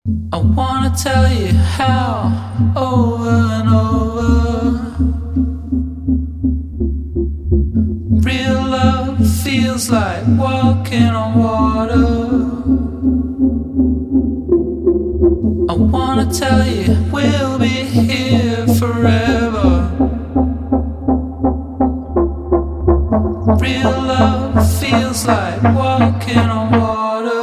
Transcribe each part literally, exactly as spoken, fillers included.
I wanna tell you how over and over real love feels like walking on water. I wanna tell you we'll be here forever. Real love feels like walking on water.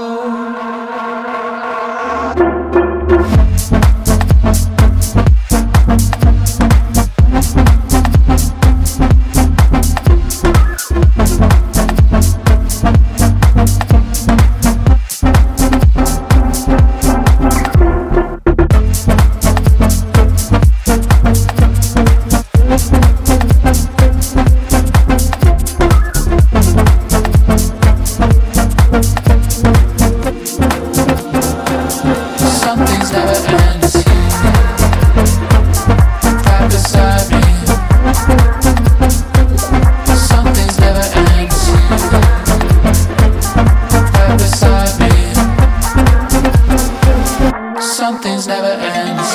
Something's never ends.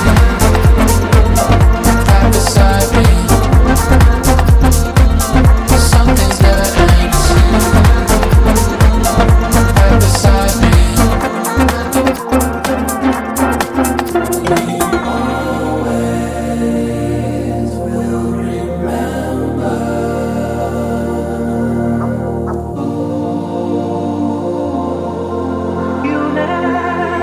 Right beside me. Something's never ends. Right beside me. We always will remember. You never.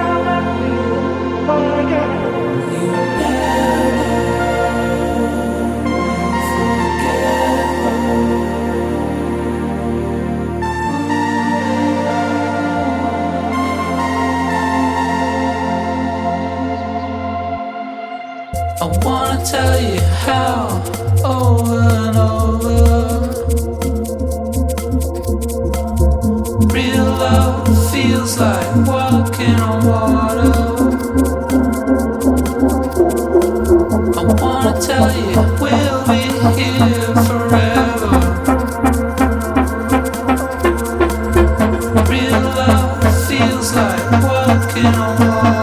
I wanna tell you how over and over real love feels like walking on water. I wanna tell you we'll be here forever. Real love feels like walking on water.